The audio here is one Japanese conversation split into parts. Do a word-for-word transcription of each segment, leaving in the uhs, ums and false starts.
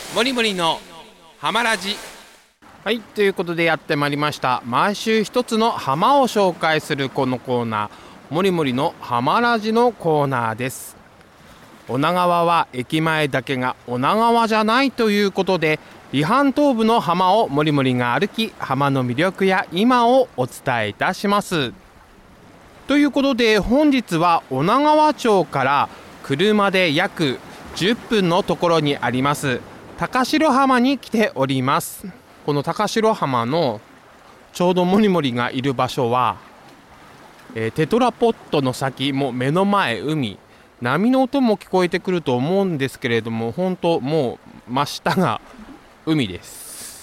もりもりの浜ラジ。 はい、ということでやってまいりました。毎週一つの浜を紹介するこのコーナー、もりもりの浜ラジのコーナーです。女川は駅前だけが女川じゃないということで、離反東部の浜をもりもりが歩き、浜の魅力や今をお伝えいたします。ということで本日は女川町から車で約じゅっぷんのところにあります高城浜に来ております。この高城浜のちょうどもりもりがいる場所は、えー、テトラポットの先、もう目の前海、波の音も聞こえてくると思うんですけれども、本当もう真下が海です。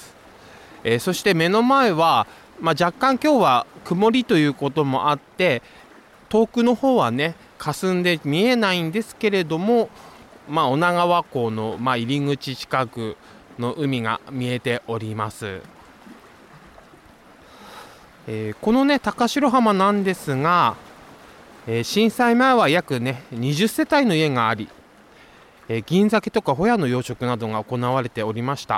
えー、そして目の前は、まあ、若干今日は曇りということもあって遠くの方はね霞んで見えないんですけれども、まあ、女川港の、まあ、入り口近くの海が見えております。えー、このね高城浜なんですが、えー、震災前は約ねにじゅっせたいの家があり、えー、銀鮭とかホヤの養殖などが行われておりました。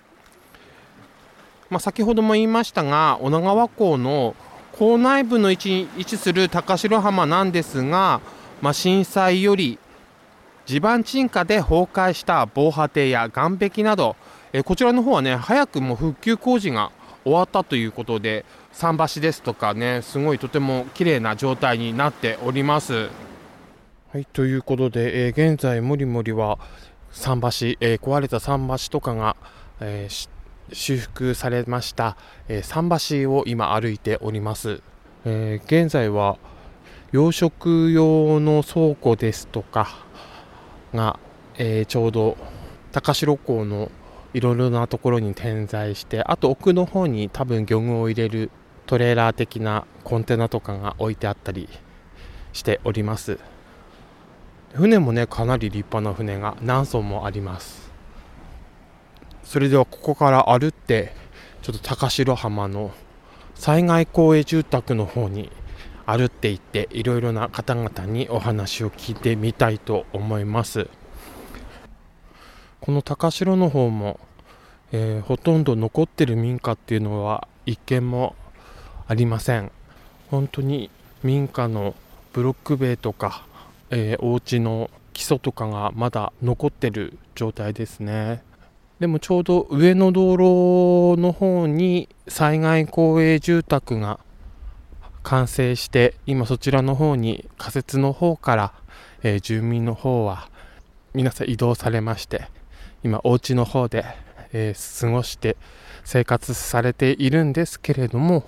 まあ、先ほども言いましたが女川港の港内部の位置に位置する高城浜なんですが、まあ、震災より地盤沈下で崩壊した防波堤や岸壁など、えこちらの方はね早くも復旧工事が終わったということで、桟橋ですとかねすごいとても綺麗な状態になっております。はい、ということで、えー、現在もりもりは桟橋、えー、壊れた桟橋とかが、えー、修復されました、えー、桟橋を今歩いております。えー、現在は養殖用の倉庫ですとかが、えー、ちょうど高城港のいろいろなところに点在して、あと奥の方に多分漁具を入れるトレーラー的なコンテナとかが置いてあったりしております。船もねかなり立派な船が何艘もあります。それではここから歩ってちょっと高城浜の災害公営住宅の方に歩っていって、いろいろな方々にお話を聞いてみたいと思います。この高城の方も、えー、ほとんど残ってる民家っていうのは一軒もありません。本当に民家のブロック塀とか、えー、お家の基礎とかがまだ残ってる状態ですね。でもちょうど上の道路の方に災害公営住宅が完成して、今そちらの方に仮設の方から、えー、住民の方は皆さん移動されまして、今お家の方で、えー、過ごして生活されているんですけれども、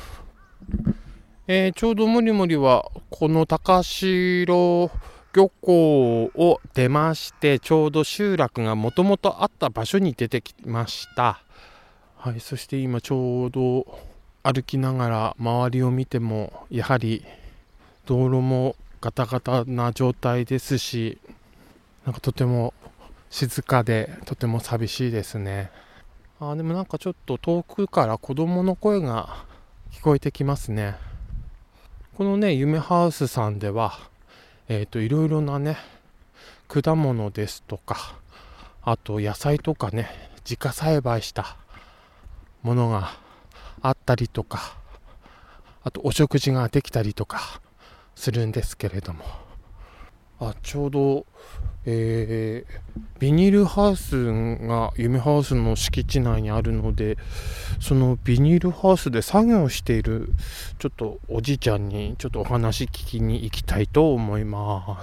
えー、ちょうどもりもりはこの高城漁港を出まして、ちょうど集落がもともとあった場所に出てきました。はい、そして今ちょうど歩きながら周りを見ても、やはり道路もガタガタな状態ですし、なんかとても静かでとても寂しいですね。あ、でもなんかちょっと遠くから子供の声が聞こえてきますね。このね夢ハウスさんではえーといろいろなね果物ですとか、あと野菜とかね自家栽培したものがあったりとか、あとお食事ができたりとかするんですけれども、あちょうど、えー、ビニールハウスが夢ハウスの敷地内にあるので、そのビニールハウスで作業しているちょっとおじいちゃんにちょっとお話聞きに行きたいと思います。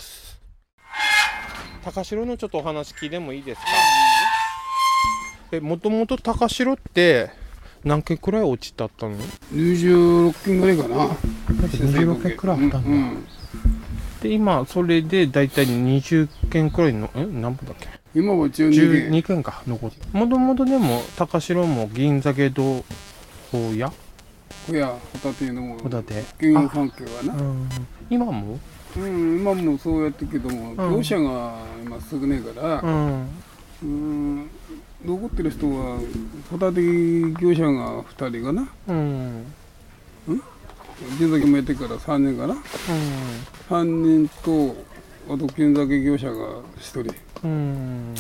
高城のちょっとお話聞いてもいいですか？え、もともと高城って何件くらい落ちたったの？ にじゅうろっけんぐらいかな。 にじゅうろっけんくらいあったんだ、うんうん、で今それでだいたいにじゅっけんくらいのえ何本だっけ？ 今はじゅうにけんか残って、もともとでも高城も銀鮭とホヤホヤホタテのホタテ原油関係はな、 うん、今もうん今もそうやってけども、うん、業者が今少ねえから、うん、うん残ってる人はホタテ業者がふたりかな、うん、銀鮭もやってからさんねんかな、うん、さんにんとあと銀鮭業者がひとり、うん、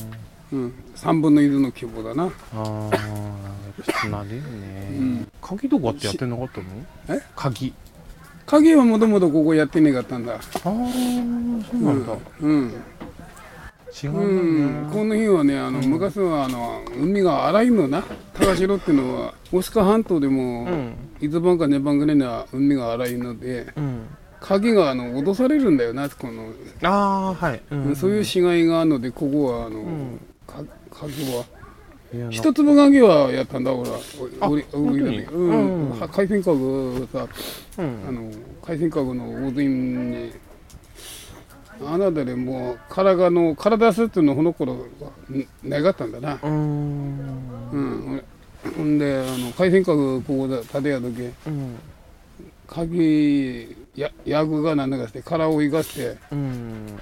うん、さんぶんのいちの規模だな。 ああ、なるよね、うん、鍵とかってやってなかったの？え？鍵鍵はもともとここやってねかったんだ。ああ、そうなんだ。 うん、うん違うんだね、うん、 この日はね、あの、うん、昔はあの海が荒いのな。高城っていうのは大鹿半島でも、うん、いちばんかにばんぐらいには海が荒いので、うん、鍵があの脅されるんだよな、この。 あー、はい、 うんうん、そういう死骸があるので、ここはあの、うん、か鍵は一粒鍵はやったんだ、俺は。俺うん、海鮮家具さ、うん、あの海鮮家具の大津に。あなたでもう体の体すっていうのこの頃願ったんだな。うん。ほんであの海鮮家具ここで建てや時、うん、鍵やヤグが何だかして殻を生かして、うん、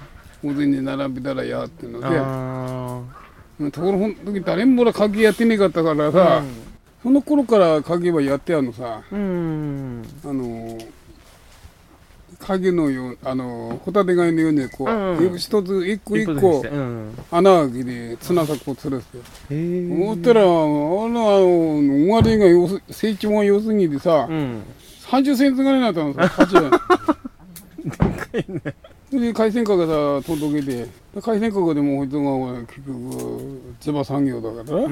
大津に並べたらやっていうので、ところほん時誰もら鍵やってねえかったからさ、うん、その頃から鍵はやってあるのさ。うん、あの。鍵のようあのホタテ貝のようにこう、うん、一つ一個一個穴開けて綱先を吊るして、そしたらあのあの終わりがよす成長が良すぎてさ、うん、さんじゅっセンチぐらいになったのさ。でかいね。で海鮮価がさ届けて、海鮮価がでも人が結局地場産業だから、うん、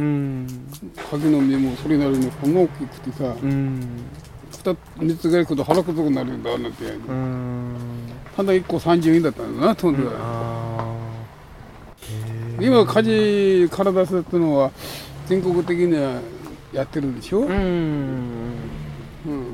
鍵の目もそれなりにこんな大きくてさ。うん、みっつぐらい食うと腹くどくなるんだなんて。ただいっこさんじゅうえんだったんだな、当時は。今火事体すってのは全国的にはやってるでしょ。うん、うん、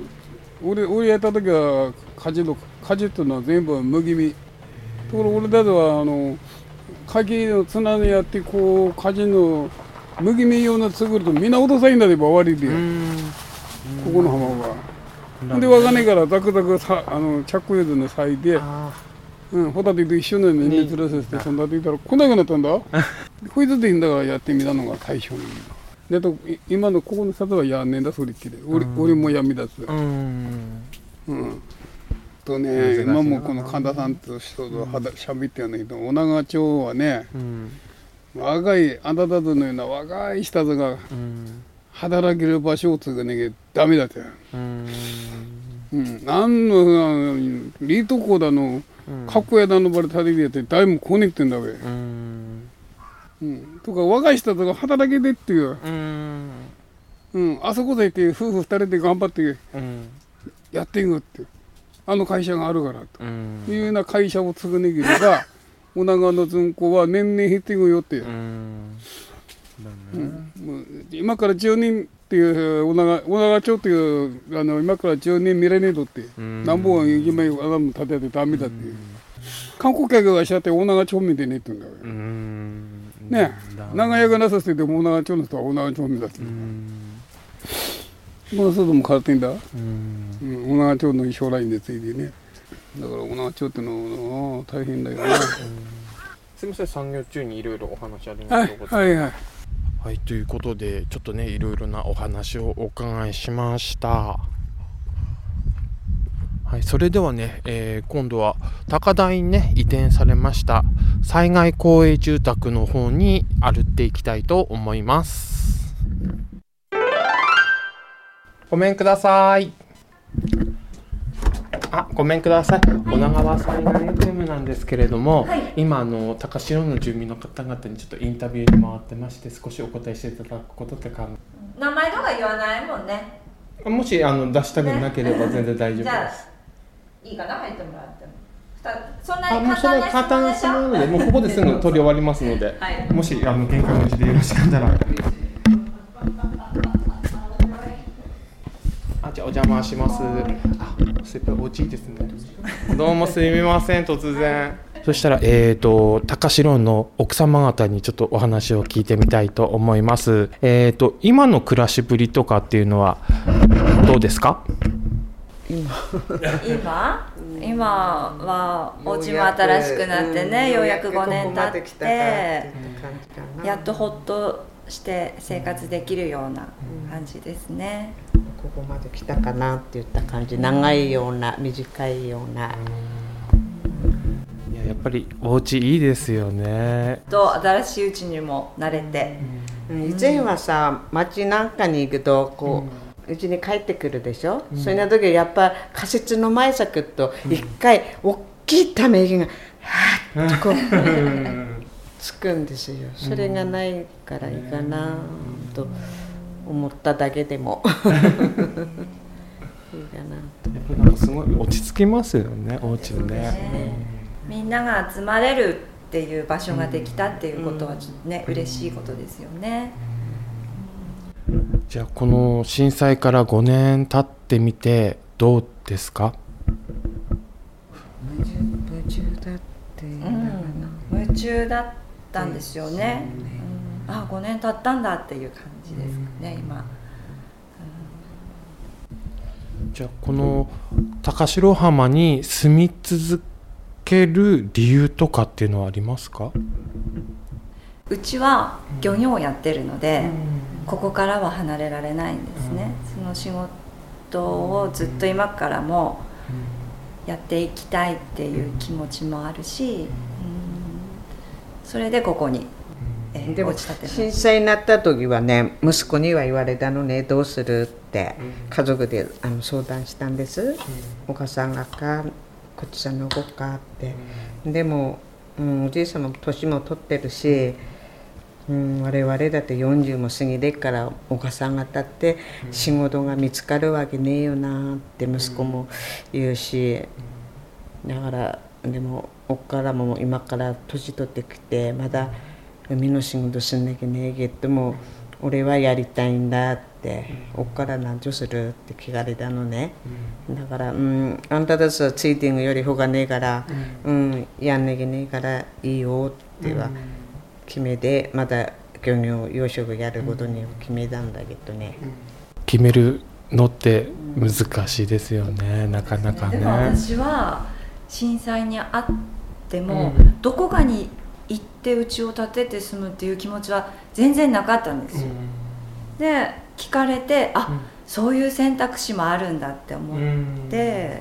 俺俺やった時は火事の火事っていうのは全部麦身。ところ俺だとはあの鍵の綱でやってこう火事の麦身用の作るとみんな落とさいんだで終わりで。ここの浜は。で分かんないからザクザクさあの着用の咲いて、うん、ホタテと一緒のように熱らせてそんだって言ったら来なくなったんだ。こいつでいいんだからやってみたのが最初に。でと今のここの里はやんねんだそれっきり。俺俺もやみだす。うん。うん。とね今もこの神田さんと人としゃべってやんだけど女川町はね、うん、若いあなたのような若い人が、うん働ける場所を作らなきゃダメだって。うん。うん。なんのリートコーだの、かっこやだのばれ建ててやって誰も来ねえってんだべ。うん。うん。とか若い人とか働けてっていう。うん。うん。あそこで行って夫婦二人で頑張ってやっていくって。あの会社があるからと。うん。いうような会社を作らなければ、女川の人口は年々減っていくよって。うん。うん、もう今からじゅうねんっていう女川女川町っていうあの今からじゅうねん見れねえとって何本今あらも建ててダメだっていう観光客がしちゃって女川町民でねえって言うんだよ。うんねえ長屋がなさせても女川町の人は女川町民だってこの外も変わってんだ。うん女川町の将来についてねだから女川町ってのは大変だよな。 すみません産業中にいろいろお話ありがとうございます。はいはいはいはい、ということでちょっとねいろいろなお話をお伺いしました。はい、それではね、えー、今度は高台にね移転されました災害公営住宅の方に歩っていきたいと思います。ごめんください。あ、ごめんください。女川災害 エフエム なんですけれども、はい、今あの高城の住民の方々にちょっとインタビューに回ってまして少しお答えしていただくことって考え名前とか言わないもんね。 もしあの出したくなければ全然大丈夫です、ね、じゃあいいかな入ってもらってもそんなに簡単な質問でしょ。 あ、もうそれ簡単な質問なのでもうここですぐ取り終わりますので、はい、もしあの見解のうちでよろしかったらあ、じゃあお邪魔します。あ、すごいおじいですね。どうもすみません突然。そしたらえーと高城の奥様方にちょっとお話を聞いてみたいと思います。えーと今の暮らしぶりとかっていうのはどうですか？ 今今はお家も新しくなってね、ようやくごねん経ってやっとほっとして生活できるような感じですね。 ここまで来たかなって言った感じ。長いような短いような、 いやね、やっぱりお家いいですよね。 と新しいうちにも慣れて、 うん、以前はさ街なんかに行くとこううち、ん、に帰ってくるでしょ、うん、そういう時はやっぱ仮設の前咲くと一回大きいため息がはっとこうつくんですよ。それがないからいいかなと思っただけでもいいかなと。 やっぱなんかすごい落ち着きますよね、お家でね。 みんなが集まれるっていう場所ができたっていうことはちょっとね、嬉しいことですよね。 じゃあこの震災からごねん経ってみてどうですか？ 夢中だっていうのかな、 うん、夢中だったんですよね、うん、あごねん経ったんだっていう感じですかね、今、 うん、じゃあこの高城浜に住み続ける理由とかっていうのはありますか？ うちは漁業をやってるので、うん、ここからは離れられないんですね、うん、その仕事をずっと今からもやっていきたいっていう気持ちもあるし、うん、それでここに、えー、 でも落ちたて震災になった時はね、息子には言われたのね、どうするって家族であの相談したんです、うん、お母さんがかこっちさんの動くかって、うん、でも、うん、おじいさんも年も取ってるし、うん、我々だってよんじゅうも過ぎてからお母さんが立って仕事が見つかるわけねえよなって息子も言うし、だからでもおっからも今から年取ってきてまだ海の仕事すんなきゃねえけども俺はやりたいんだっておっから何とするって聞かれたのね。だから、うん、あんたたちはついてんよりほかねえから、うん、やんなきゃねえからいいよっては決めて、また漁業養殖やることに決めたんだけどね、うん、 決めるのって難しいですよね、うん、なかなかね。 でも私は震災にあっても、うん、どこかに行って家を建てて住むっていう気持ちは全然なかったんですよ、うん、で聞かれてあ、うん、そういう選択肢もあるんだって思って、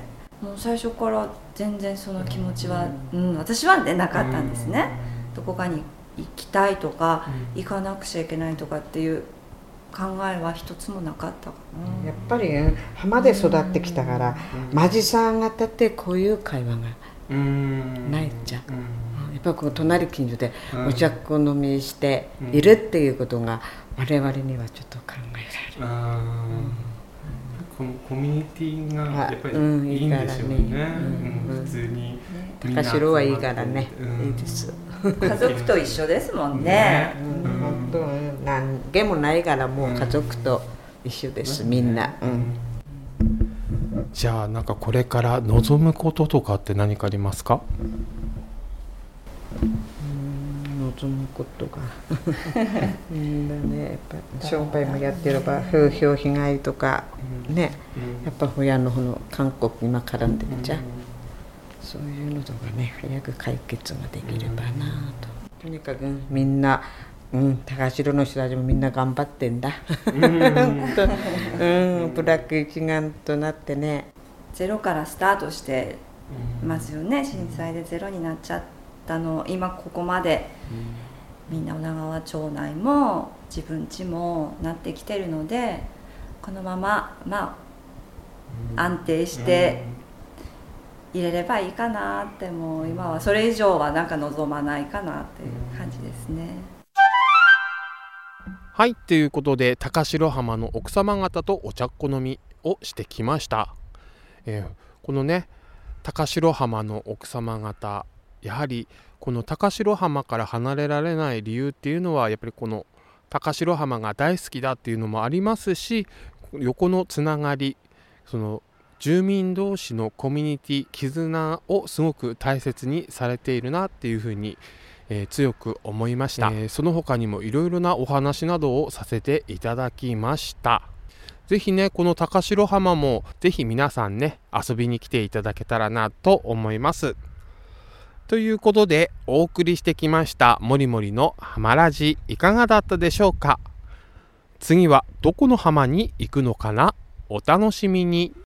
うん、もう最初から全然その気持ちは、うんうん、私はねなかったんですね、うん、どこかに行きたいとか、うん、行かなくちゃいけないとかっていう考えは一つもなかったかな。 やっぱり浜で育ってきたから、うん、マジさんが立ってこういう会話がないじゃん、うん、やっぱりこう隣近所でお茶っこ飲みしているっていうことが我々にはちょっと考えられる、うん、 このコミュニティがやっぱりいいんでしょうね、うん、普通に高城はいいからね、うん、いいです。 家族と一緒ですもんね。 うん、本当何気もないからもう家族と一緒です、うん、みんな、うん、 じゃあなんかこれから望むこととかって何かありますか？ うん、望むことがみんなね、やっぱ商売もやってれば風評被害とかね、やっぱ親の方の韓国今絡んでるじゃん、そういうのとかね早く解決ができればなと、とにかくみんな、うん、高城の人たちもみんな頑張ってんだうん、ブラック一丸となってね、 ゼロからスタートしてますよね。震災でゼロになっちゃったの今ここまで、みんな女川町内も自分家もなってきてるので、このまままあ安定して入れればいいかなって、もう今はそれ以上はなんか望まないかなっていう感じですね。 はい、ということで高城浜の奥様方とお茶っこ飲みをしてきました、えー、このね高城浜の奥様方、やはりこの高城浜から離れられない理由っていうのはやっぱりこの高城浜が大好きだっていうのもありますし、横のつながり、その住民同士のコミュニティ絆をすごく大切にされているなっていうふうに、えー、強く思いました、えー、その他にもいろいろなお話などをさせていただきました。ぜひねこの高城浜もぜひ皆さんね遊びに来ていただけたらなと思います。ということでお送りしてきましたもりもりの浜ラジ、いかがだったでしょうか。次はどこの浜に行くのかな、お楽しみに。